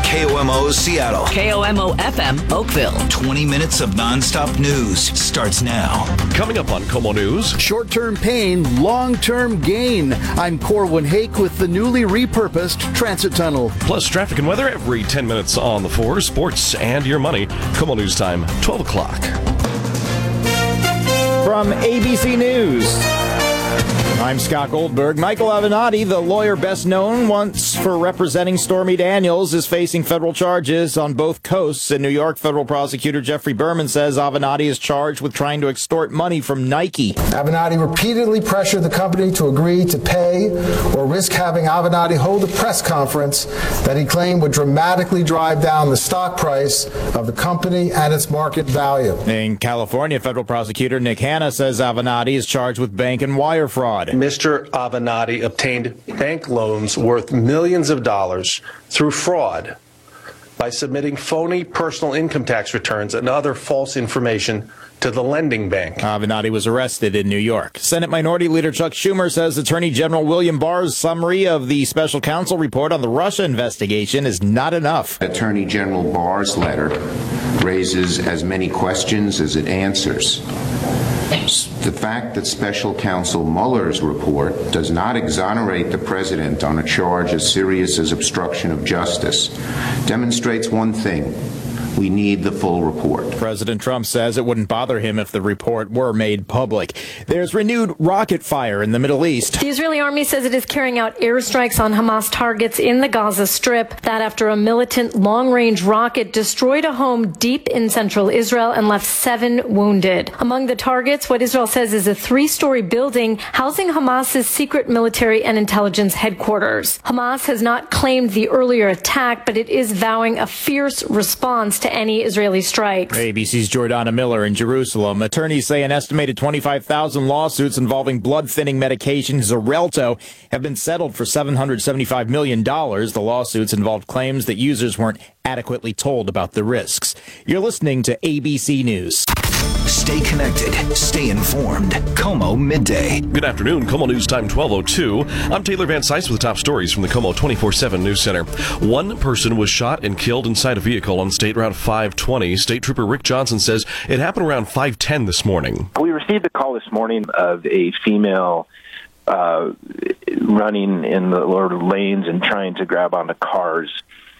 KOMO Seattle. KOMO FM Oakville. 20 minutes of nonstop news starts now. Coming up on KOMO News. Short-term pain, long-term gain. I'm Corwin Hake with the newly repurposed transit tunnel. Plus traffic and weather every 10 minutes on the 4. Sports and your money. KOMO News time, 12 o'clock. From ABC News, I'm Scott Goldberg. Michael Avenatti, the lawyer best known once for representing Stormy Daniels, is facing federal charges on both coasts. In New York, federal prosecutor Jeffrey Berman says Avenatti is charged with trying to extort money from Nike. Avenatti repeatedly pressured the company to agree to pay or risk having Avenatti hold a press conference that he claimed would dramatically drive down the stock price of the company and its market value. In California, federal prosecutor Nick Hanna says Avenatti is charged with bank and wire fraud. Mr. Avenatti obtained bank loans worth millions of dollars through fraud by submitting phony personal income tax returns and other false information to the lending bank. Avenatti was arrested in New York. Senate Minority Leader Chuck Schumer says Attorney General William Barr's summary of the special counsel report on the Russia investigation is not enough. Attorney General Barr's letter raises as many questions as it answers. The fact that Special Counsel Mueller's report does not exonerate the president on a charge as serious as obstruction of justice demonstrates one thing. We need the full report. President Trump says it wouldn't bother him if the report were made public. There's renewed rocket fire in the Middle East. The Israeli army says it is carrying out airstrikes on Hamas targets in the Gaza Strip. That after a militant long-range rocket destroyed a home deep in central Israel and left 7 wounded. Among the targets, what Israel says is a 3-story building housing Hamas's secret military and intelligence headquarters. Hamas has not claimed the earlier attack, but it is vowing a fierce response to any Israeli strikes. ABC's Jordana Miller in Jerusalem. Attorneys say an estimated 25,000 lawsuits involving blood-thinning medication Xarelto have been settled for $775 million. The lawsuits involved claims that users weren't adequately told about the risks. You're listening to ABC News. Stay connected. Stay informed. KOMO Midday. Good afternoon. KOMO News time 12:02. I'm Taylor Van Sice with the top stories from the KOMO 24/7 News Center. One person was shot and killed inside a vehicle on State Route 520. State Trooper Rick Johnson says it happened around 5:10 this morning. We received a call this morning of a female running in the lower lanes and trying to grab onto cars.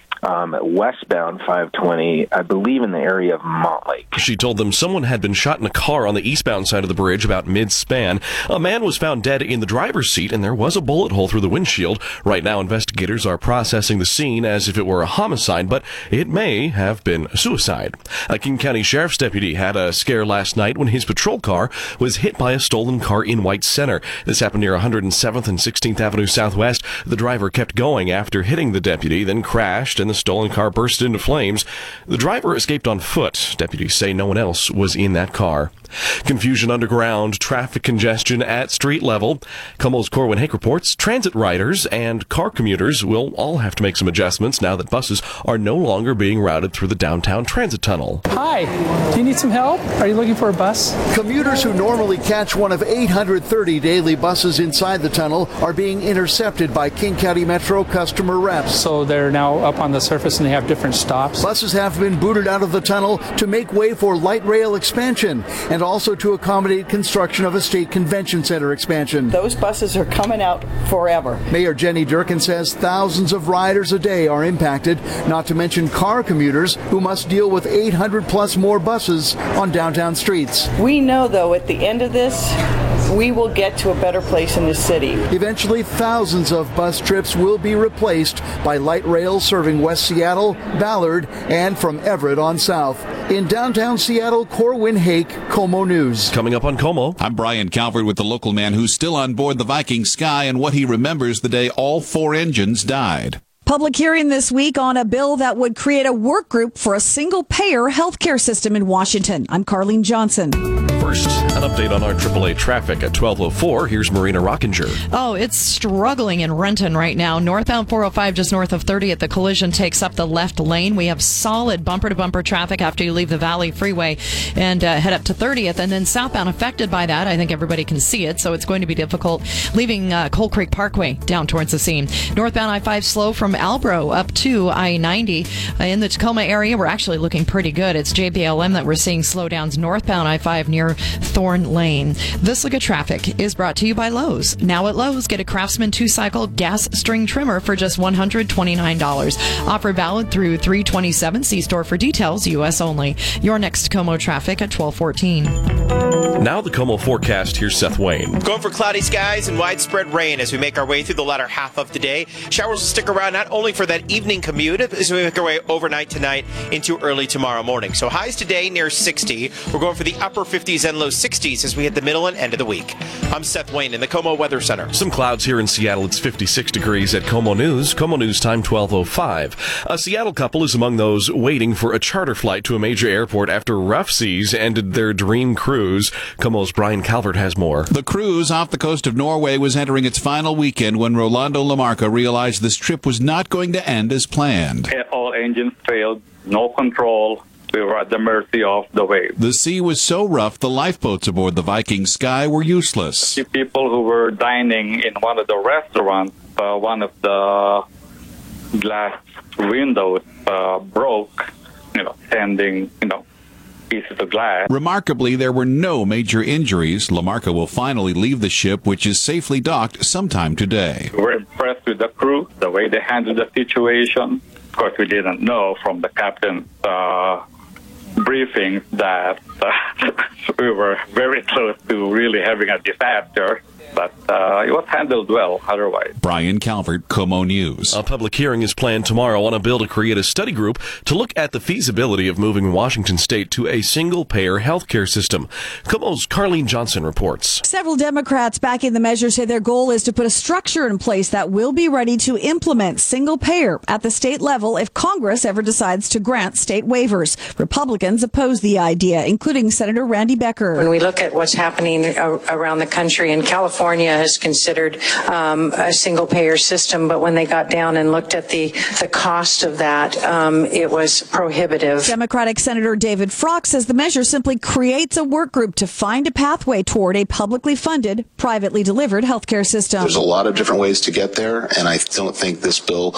Westbound 520, I believe in the area of Montlake. She told them someone had been shot in a car on the eastbound side of the bridge about mid-span. A man was found dead in the driver's seat, and there was a bullet hole through the windshield. Right now, investigators are processing the scene as if it were a homicide, but it may have been a suicide. A King County Sheriff's deputy had a scare last night when his patrol car was hit by a stolen car in White Center. This happened near 107th and 16th Avenue Southwest. The driver kept going after hitting the deputy, then crashed, and the stolen car burst into flames. The driver escaped on foot. Deputies say no one else was in that car. Confusion underground, traffic congestion at street level. KOMO's Corwin Hake reports transit riders and car commuters will all have to make some adjustments now that buses are no longer being routed through the downtown transit tunnel. Hi, do you need some help? Are you looking for a bus? Commuters who normally catch one of 830 daily buses inside the tunnel are being intercepted by King County Metro customer reps. So they're now up on the surface and they have different stops. Buses have been booted out of the tunnel to make way for light rail expansion and also to accommodate construction of a state convention center expansion. Those buses are coming out forever. Mayor Jenny Durkin says thousands of riders a day are impacted, not to mention car commuters who must deal with 800 plus more buses on downtown streets. We know, though, at the end of this, we will get to a better place in the city. Eventually, thousands of bus trips will be replaced by light rail serving West Seattle, Ballard, and from Everett on south. In downtown Seattle, Corwin Hake, KOMO News. Coming up on KOMO. I'm Brian Calvert with the local man who's still on board the Viking Sky and what he remembers the day all 4 engines died. Public hearing this week on a bill that would create a work group for a single-payer healthcare system in Washington. I'm Carlene Johnson. First, an update on our AAA traffic at 12:04. Here's Marina Rockinger. Oh, it's struggling in Renton right now. Northbound 405 just north of 30th. The collision takes up the left lane. We have solid bumper-to-bumper traffic after you leave the Valley Freeway and head up to 30th. And then southbound affected by that. I think everybody can see it, so it's going to be difficult leaving Coal Creek Parkway down towards the scene. Northbound I-5 slow from Albro up to I-90. In the Tacoma area, we're actually looking pretty good. It's JBLM that we're seeing slowdowns northbound I-5 near Thorn Lane. This look at traffic is brought to you by Lowe's. Now at Lowe's, get a Craftsman 2-cycle gas string trimmer for just $129. Offer valid through 3/27. See store for details. U.S. only. Your next Como traffic at 12:14. Now the Como forecast. Here's Seth Wayne. Going for cloudy skies and widespread rain as we make our way through the latter half of the day. Showers will stick around not only for that evening commute as we make our way overnight tonight into early tomorrow morning. So highs today near 60. We're going for the upper 50s and low 60s as we hit the middle and end of the week. I'm Seth Wayne in the Como Weather Center. Some clouds here in Seattle. It's 56 degrees at Como News. Como News time 12:05. A Seattle couple is among those waiting for a charter flight to a major airport after rough seas ended their dream cruise. Como's Brian Calvert has more. The cruise off the coast of Norway was entering its final weekend when Rolando Lamarca realized this trip was not going to end as planned. All engines failed, no control. We were at the mercy of the waves. The sea was so rough, the lifeboats aboard the Viking Sky were useless. The people who were dining in one of the restaurants, one of the glass windows broke, sending, pieces of glass. Remarkably, there were no major injuries. Lamarca will finally leave the ship, which is safely docked sometime today. We're impressed with the crew, the way they handled the situation. Of course, we didn't know from the captain's briefing that we were very close to really having a disaster. But it was handled well otherwise. Brian Calvert, Como News. A public hearing is planned tomorrow on a bill to create a study group to look at the feasibility of moving Washington state to a single-payer healthcare system. Como's Carlene Johnson reports. Several Democrats backing the measure say their goal is to put a structure in place that will be ready to implement single-payer at the state level if Congress ever decides to grant state waivers. Republicans oppose the idea, including Senator Randy Becker. When we look at what's happening around the country, in California has considered a single-payer system, but when they got down and looked at the cost of that, it was prohibitive. Democratic Senator David Frock says the measure simply creates a work group to find a pathway toward a publicly funded, privately delivered healthcare system. There's a lot of different ways to get there, and I don't think this bill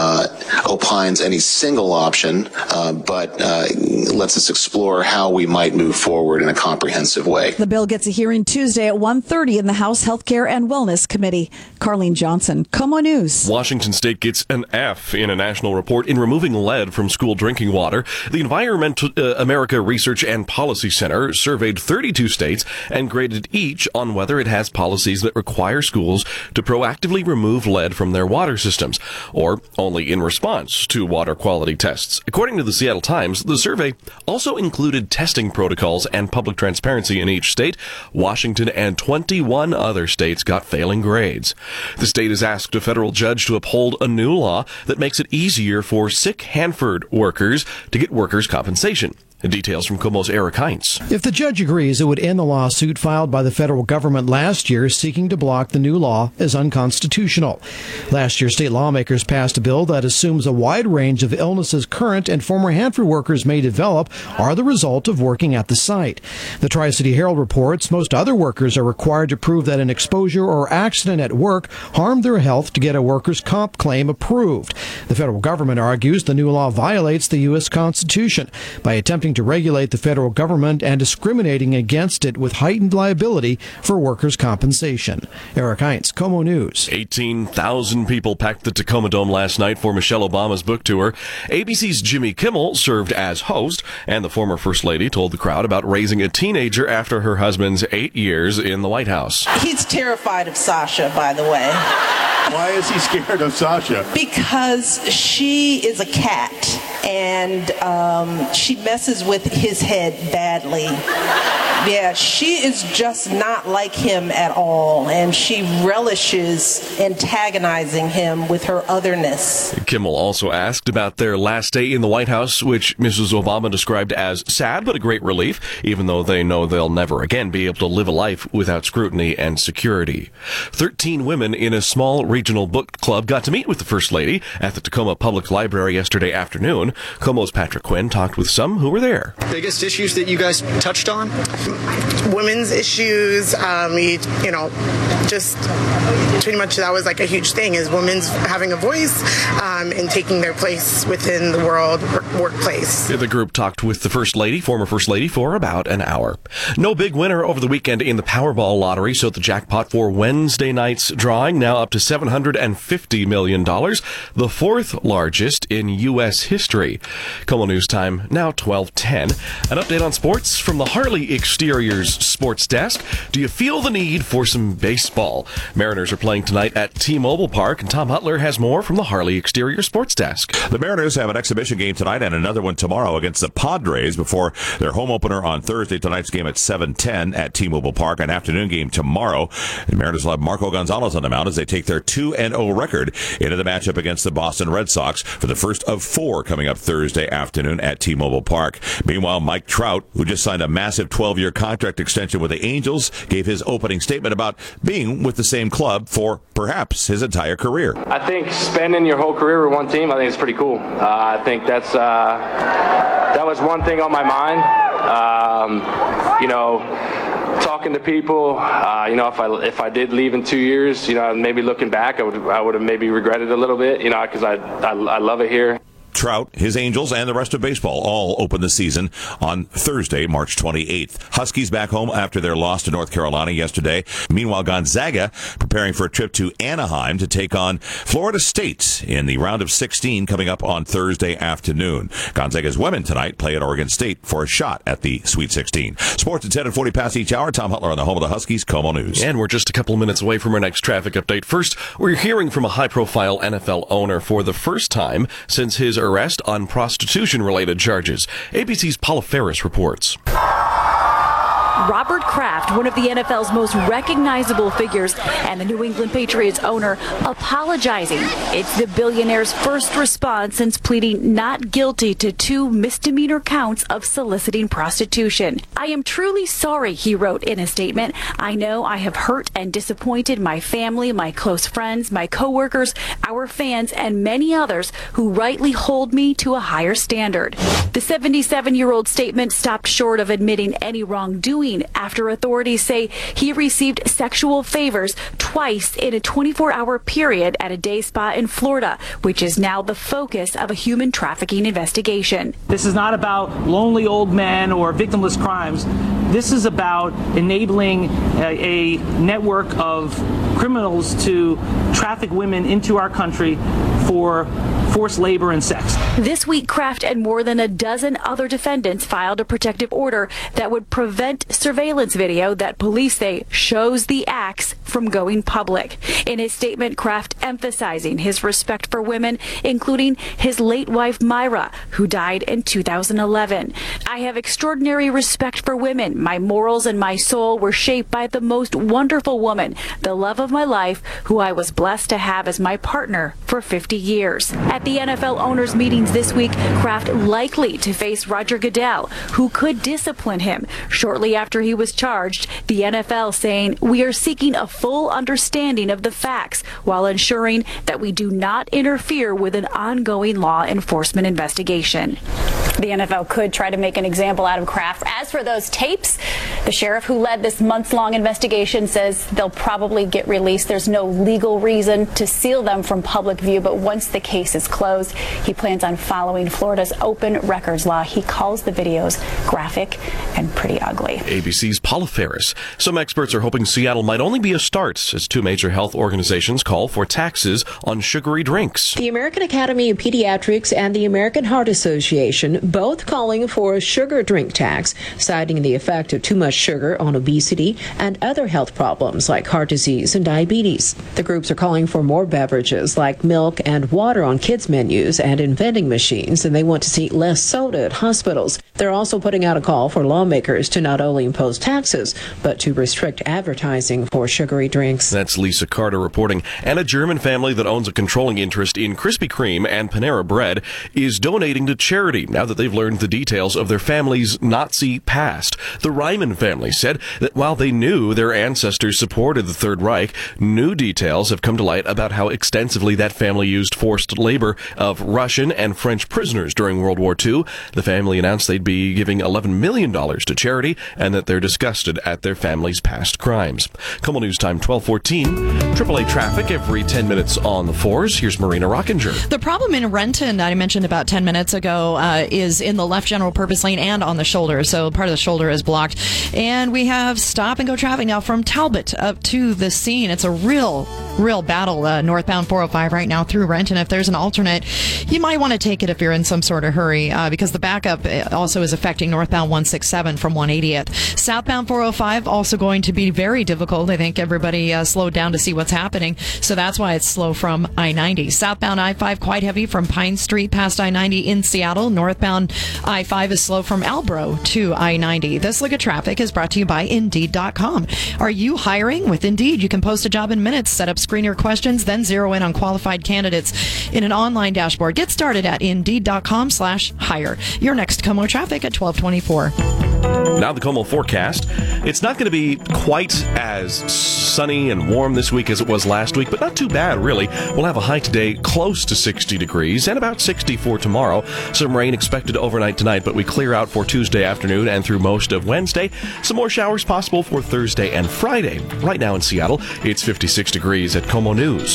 opines any single option, but lets us explore how we might move forward in a comprehensive way. The bill gets a hearing Tuesday at 1:30 in the House Healthcare and Wellness Committee. Carlene Johnson, Como News. Washington State gets an F in a national report in removing lead from school drinking water. The Environmental America Research and Policy Center surveyed 32 states and graded each on whether it has policies that require schools to proactively remove lead from their water systems, or only in response to water quality tests. According to the Seattle Times, the survey also included testing protocols and public transparency in each state. Washington and 21 other states got failing grades. The state has asked a federal judge to uphold a new law that makes it easier for sick Hanford workers to get workers' compensation. Details from Como's Eric Heinz. If the judge agrees, it would end the lawsuit filed by the federal government last year seeking to block the new law as unconstitutional. Last year, state lawmakers passed a bill that assumes a wide range of illnesses current and former Hanford workers may develop are the result of working at the site. The Tri-City Herald reports most other workers are required to prove that an exposure or accident at work harmed their health to get a workers' comp claim approved. The federal government argues the new law violates the U.S. Constitution by attempting to regulate the federal government and discriminating against it with heightened liability for workers' compensation. Eric Heinz, Como News. 18,000 people packed the Tacoma Dome last night for Michelle Obama's book tour. ABC's Jimmy Kimmel served as host, and the former First Lady told the crowd about raising a teenager after her husband's 8 years in the White House. He's terrified of Sasha, by the way. Why is he scared of Sasha? Because she is a cat, and she messes with his head badly. Yeah, she is just not like him at all, and she relishes antagonizing him with her otherness. Kimmel also asked about their last day in the White House, which Mrs. Obama described as sad but a great relief, even though they know they'll never again be able to live a life without scrutiny and security. 13 women in a small regional book club got to meet with the First Lady at the Tacoma Public Library yesterday afternoon. Como's Patrick Quinn talked with some who were there. there. Biggest issues that you guys touched on? Women's issues, just pretty much that was like a huge thing, is women's having a voice and taking their place within the workplace. The group talked with the former First Lady, for about an hour. No big winner over the weekend in the Powerball lottery, so the jackpot for Wednesday night's drawing now up to $750 million, the fourth largest in U.S. history. KOMO News Time, now 12:10. An update on sports from the Harley Exteriors Sports Desk. Do you feel the need for some baseball? Mariners are playing tonight at T-Mobile Park, and Tom Hutler has more from the Harley Exterior Sports Desk. The Mariners have an exhibition game tonight and another one tomorrow against the Padres before their home opener on Thursday. Tonight's game at 7:10 at T-Mobile Park, an afternoon game tomorrow. The Mariners will have Marco Gonzalez on the mound as they take their 2-0 record into the matchup against the Boston Red Sox for the first of 4 coming up Thursday afternoon at T-Mobile Park. Meanwhile, Mike Trout, who just signed a massive 12-year contract extension with the Angels, gave his opening statement about being with the same club for perhaps his entire career. I think spending your whole career with one team, I think it's pretty cool. I think that was one thing on my mind. Talking to people, if I did leave in 2 years, maybe looking back, I would have maybe regretted a little bit, because I love it here. Trout, his Angels, and the rest of baseball all open the season on Thursday, March 28th. Huskies back home after their loss to North Carolina yesterday. Meanwhile, Gonzaga preparing for a trip to Anaheim to take on Florida State in the round of 16 coming up on Thursday afternoon. Gonzaga's women tonight play at Oregon State for a shot at the Sweet 16. Sports at 10 and 40 past each hour. Tom Hutler on the home of the Huskies, KOMO News. And we're just a couple of minutes away from our next traffic update. First, we're hearing from a high-profile NFL owner for the first time since his arrest on prostitution-related charges. ABC's Paula Ferris reports. Robert Kraft, one of the NFL's most recognizable figures, and the New England Patriots owner, apologizing. It's the billionaire's first response since pleading not guilty to 2 misdemeanor counts of soliciting prostitution. "I am truly sorry," he wrote in a statement. "I know I have hurt and disappointed my family, my close friends, my coworkers, our fans, and many others who rightly hold me to a higher standard." The 77-year-old statement stopped short of admitting any wrongdoing after authorities say he received sexual favors twice in a 24-hour period at a day spa in Florida, which is now the focus of a human trafficking investigation. This is not about lonely old men or victimless crimes. This is about enabling a network of criminals to traffic women into our country for forced labor and sex. This week, Kraft and more than a dozen other defendants filed a protective order that would prevent surveillance video that police say shows the acts from going public. In his statement, Kraft emphasizing his respect for women, including his late wife Myra, who died in 2011. "I have extraordinary respect for women. My morals and my soul were shaped by the most wonderful woman, the love of my life, who I was blessed to have as my partner for 50 years. At the NFL owners' meetings this week, Kraft likely to face Roger Goodell, who could discipline him shortly after he was charged. The NFL saying, "We are seeking a full understanding of the facts while ensuring that we do not interfere with an ongoing law enforcement investigation." The NFL could try to make an example out of Kraft. As for those tapes, the sheriff who led this months-long investigation says they'll probably get released. There's no legal reason to seal them from public view, but once the case is closed, he plans on following Florida's open records law. He calls the videos graphic and pretty ugly. ABC's Paula Ferris. Some experts are hoping Seattle might only be a start as 2 major health organizations call for taxes on sugary drinks. The American Academy of Pediatrics and the American Heart Association both calling for a sugar drink tax, citing the effect of too much sugar on obesity and other health problems like heart disease and diabetes. The groups are calling for more beverages like milk and water on kids' menus and in vending machines, and they want to see less soda at hospitals. They're also putting out a call for lawmakers to not only impose taxes, but to restrict advertising for sugary drinks. That's Lisa Carter reporting. And a German family that owns a controlling interest in Krispy Kreme and Panera Bread is donating to charity now that they've learned the details of their family's Nazi past. The Ryman family said that while they knew their ancestors supported the Third Reich, new details have come to light about how extensively that family used forced labor of Russian and French prisoners during World War II. The family announced they'd be giving $11 million to charity and that they're disgusted at their family's past crimes. KOMO News Time 12:14. AAA traffic every 10 minutes on the 4s. Here's Marina Rockinger. The problem in Renton that I mentioned about 10 minutes ago is in the left general purpose lane and on the shoulder. So part of the shoulder is blocked. And we have stop and go traffic now from Talbot up to the scene. It's a real battle northbound 405 right now through Renton. If there's an alternate, you might want to take it if you're in some sort of hurry because the backup also is affecting northbound 167 from 180th. Southbound 405 also going to be very difficult. I think everybody slowed down to see what's happening. So that's why it's slow from I-90. Southbound I-5 quite heavy from Pine Street past I-90 in Seattle. Northbound I-5 is slow from Albro to I-90. This look at traffic is brought to you by Indeed.com. Are you hiring? With Indeed, you can post a job in minutes, set up screener questions, then zero in on qualified candidates in an online dashboard. Get started at Indeed.com/hire. Your next KOMO traffic at 12:24. Now the KOMO forecast. It's not going to be quite as sunny and warm this week as it was last week, but not too bad, really. We'll have a high today close to 60 degrees and about 60 for tomorrow. Some rain expected overnight tonight, but we clear out for Tuesday afternoon and through most of Wednesday. Some more showers possible for Thursday and Friday. Right now in Seattle, it's 56 degrees at KOMO News.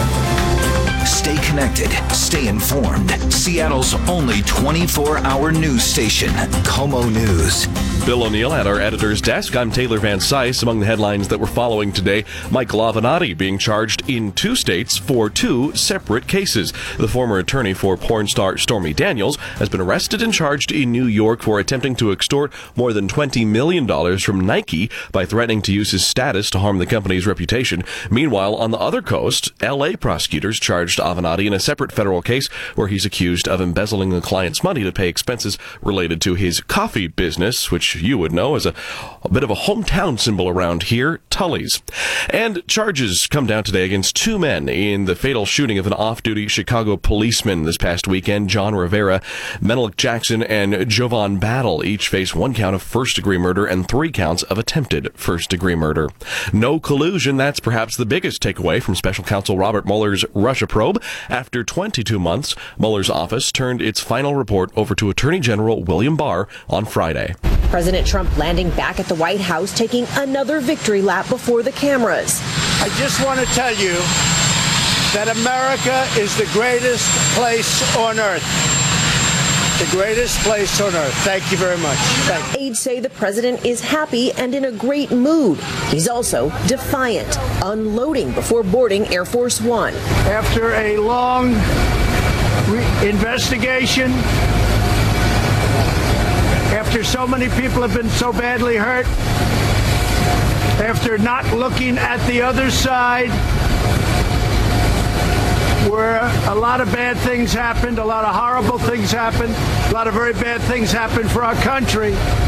Stay connected. Stay informed. Seattle's only 24-hour news station, KOMO News. Bill O'Neill at our editor's desk. I'm Taylor Van Cise. Among the headlines that we're following today, Michael Avenatti being charged in 2 states for 2 separate cases. The former attorney for porn star Stormy Daniels has been arrested and charged in New York for attempting to extort more than $20 million from Nike by threatening to use his status to harm the company's reputation. Meanwhile, on the other coast, L.A. prosecutors charged Avenatti in a separate federal case where he's accused of embezzling the client's money to pay expenses related to his coffee business, which you would know as a bit of a hometown symbol around here, Tully's. And charges come down today against 2 men in the fatal shooting of an off-duty Chicago policeman this past weekend. John Rivera, Menelik Jackson, and Jovan Battle each face 1 count of first-degree murder and 3 counts of attempted first-degree murder. No collusion, that's perhaps the biggest takeaway from Special Counsel Robert Mueller's Russia probe. After 22 months, Mueller's office turned its final report over to Attorney General William Barr on Friday. President Trump landing back at the White House, taking another victory lap before the cameras. I just want to tell you that America is the greatest place on earth. The greatest place on earth. Thank you very much. Aides say the president is happy and in a great mood. He's also defiant, unloading before boarding Air Force One. After a long investigation, after so many people have been so badly hurt, after not looking at the other side, where a lot of bad things happened, a lot of horrible things happened, a lot of very bad things happened for our country.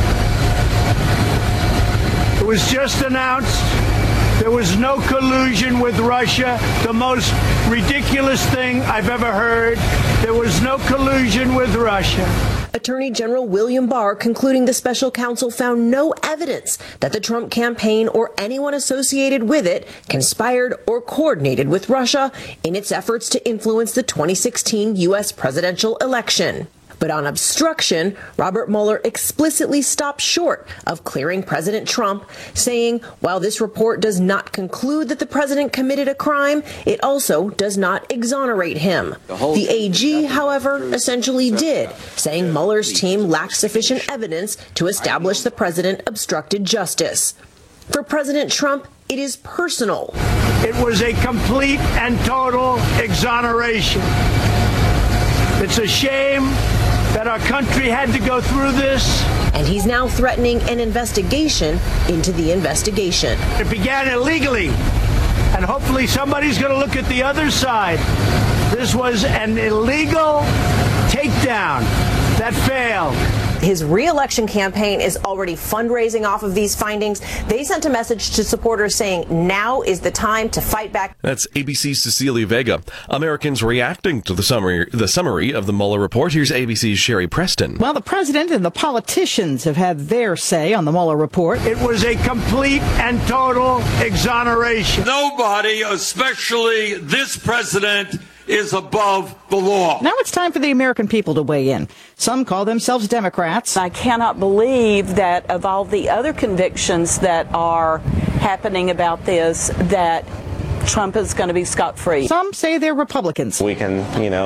It was just announced there was no collusion with Russia, the most ridiculous thing I've ever heard. There was no collusion with Russia. Attorney General William Barr concluding the special counsel found no evidence that the Trump campaign or anyone associated with it conspired or coordinated with Russia in its efforts to influence the 2016 U.S. presidential election. But on obstruction, Robert Mueller explicitly stopped short of clearing President Trump, saying while this report does not conclude that the president committed a crime, it also does not exonerate him. The AG, however, essentially did, saying Mueller's team lacked sufficient evidence to establish the president obstructed justice. For President Trump, it is personal. It was a complete and total exoneration. It's a shame that our country had to go through this. And he's now threatening an investigation into the investigation. It began illegally, and hopefully somebody's going to look at the other side. This was an illegal takedown that failed. His re-election campaign is already fundraising off of these findings. They sent a message to supporters saying now is the time to fight back. That's ABC's Cecilia Vega. Americans reacting to the summary of the Mueller report. Here's ABC's Sherry Preston. Well, the president and the politicians have had their say on the Mueller report. It was a complete and total exoneration. Nobody, especially this president, is above the law. Now it's time for the American people to weigh in. Some call themselves Democrats. I cannot believe that of all the other convictions that are happening about this, that Trump is going to be scot-free. Some say they're Republicans. We can,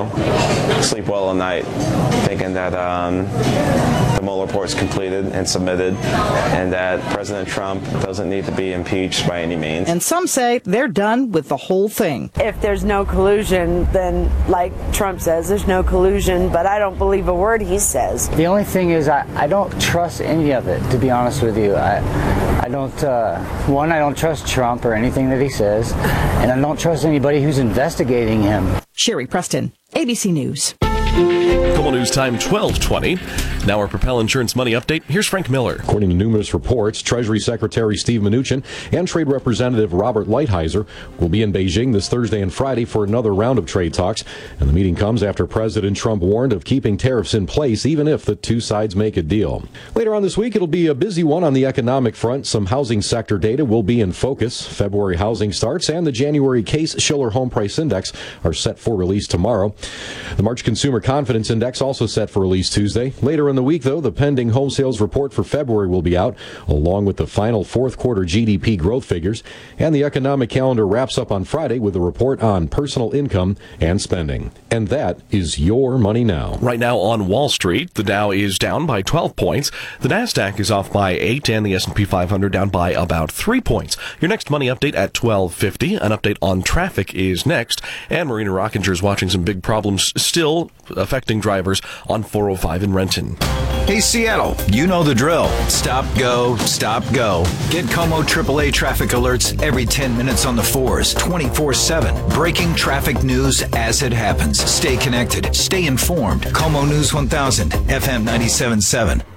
sleep well at night thinking that the Mueller report is completed and submitted and that President Trump doesn't need to be impeached by any means. And some say they're done with the whole thing. If there's no collusion, then like Trump says, there's no collusion, but I don't believe a word he says. The only thing is I don't trust any of it, to be honest with you. I don't, I don't trust Trump or anything that he says, and I don't trust anybody who's investigating him. Sherry Preston, ABC News. KOMO News time 12:20. Now our Propel Insurance Money Update. Here's Frank Miller. According to numerous reports, Treasury Secretary Steve Mnuchin and Trade Representative Robert Lighthizer will be in Beijing this Thursday and Friday for another round of trade talks. And the meeting comes after President Trump warned of keeping tariffs in place even if the two sides make a deal. Later on this week, it'll be a busy one on the economic front. Some housing sector data will be in focus. February housing starts and the January Case-Shiller Home Price Index are set for release tomorrow. The March Consumer Confidence Index also set for release Tuesday. Later in the week, though, the pending home sales report for February will be out, along with the final fourth quarter GDP growth figures. And the economic calendar wraps up on Friday with a report on personal income and spending. And that is your money now. Right now on Wall Street, the Dow is down by 12 points. The Nasdaq is off by 8 and the S&P 500 down by about 3 points. Your next money update at 12:50. An update on traffic is next. And Marina Rockinger is watching some big problems still affecting drivers on 405 in Renton. Hey, Seattle, you know the drill. Stop, go, stop, go. Get KOMO AAA traffic alerts every 10 minutes on the 4s, 24/7. Breaking traffic news as it happens. Stay connected. Stay informed. KOMO News 1000, FM 97.7.